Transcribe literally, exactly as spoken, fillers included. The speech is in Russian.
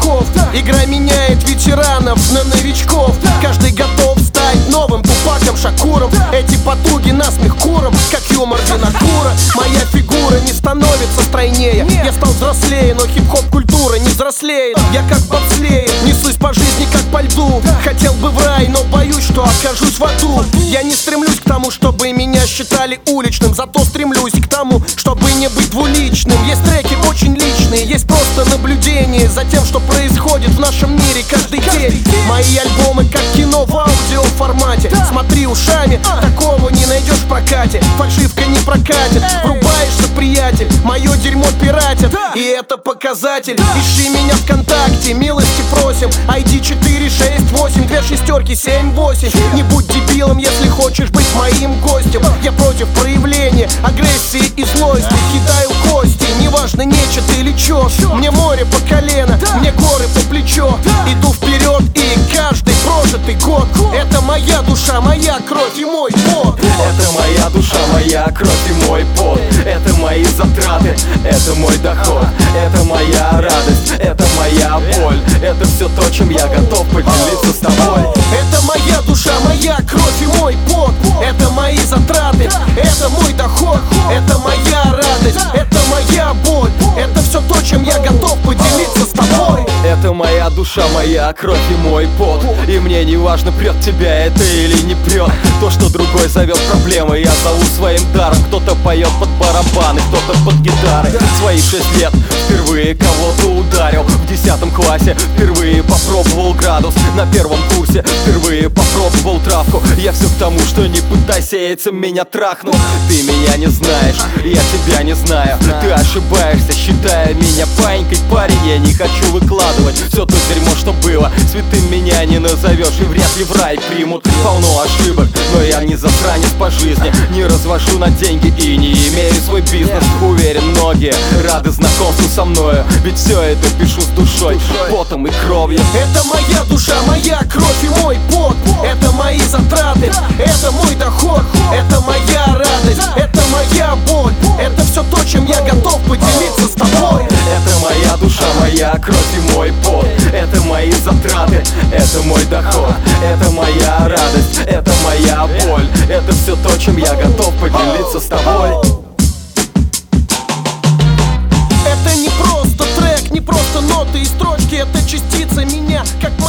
веков. Игра меняет ветеранов на новичков. Каждый готов стать новым Тупаком Шакуром. Эти потуги насмех куром, как юмор винокура. Моя фигура не становится стройнее. Я стал взрослее, но хип-хоп культура не взрослеет. Я как бобслеер, несусь по жизни как по льду. Хотел бы в рай, но боюсь, что окажусь в аду. Я не стремлюсь к тому, чтобы меня считали уличным, зато стремлюсь к тому, чтобы не быть двуличным. Есть треки очень личные, есть просто наблюдение за тем, что происходит в нашем мире каждый день. Мои альбомы как кино в аудиоформате. Смотри ушами, такого не найдешь в прокате. Фальшивка не прокатит, врубаешься, приятель. Мое дерьмо пиратят, и это показатель. Ищи меня ВКонтакте, милости просим. ай ди четыре шесть восемь, две шестерки семь восемь. Не будь дебилом, если хочешь быть моим гостем. Я против проявления агрессии и злости. Кидаю кости, неважно нечет или чё. Мне море по колено, мне горы по плечо. Иду вперед, и каждый прожитый год — это моя душа, моя кровь и мой пот. Это моя душа, моя кровь и мой пот. Это мои затраты, это мой доход. Это моя радость, это моя боль. Это все то, чем я готов поделиться с тобой. Это моя душа, моя кровь и мой пот. Это мои затраты, это мой доход. Это моя радость, это моя боль. Это все то, чем я готов поделиться с тобой. Это моя душа, моя кровь и мой пот. И мне не важно, прет тебя это или не прет. То, что другой зовет проблемой, я зову своим даром. Кто-то поет под барабаны, кто-то под гитары. Свои шесть лет впервые кого-то ударил. В десятом классе впервые попробовал градус. На первом курсе впервые попробовал травку. Я все к тому, что не пытайся этим меня трахнуть. Ты меня не знаешь, я тебя не знаю. Ты ошибаешься, считая меня паинькой. Парень, я не хочу выкладывать все то дерьмо, что было. Святым меня не назовешь, и вряд ли в рай примут. Полно ошибок, но я не засранец по жизни. Не развожу на деньги и не имею свой бизнес. Уверен, многие рады знакомству со мною, ведь все это пишу с душой, потом и кровью. Это моя душа, моя кровь и мой пот. Это мои затраты, это мой доход. Это моя радость, это моя боль. Это все то, чем я готов поделиться с тобой. Это моя душа, моя кровь и мой пот. Это мои затраты, это мой доход. Это моя радость, это моя боль. Это все то, чем я готов поделиться с тобой. Это не просто трек, не просто ноты и строчки. Это частица меня, как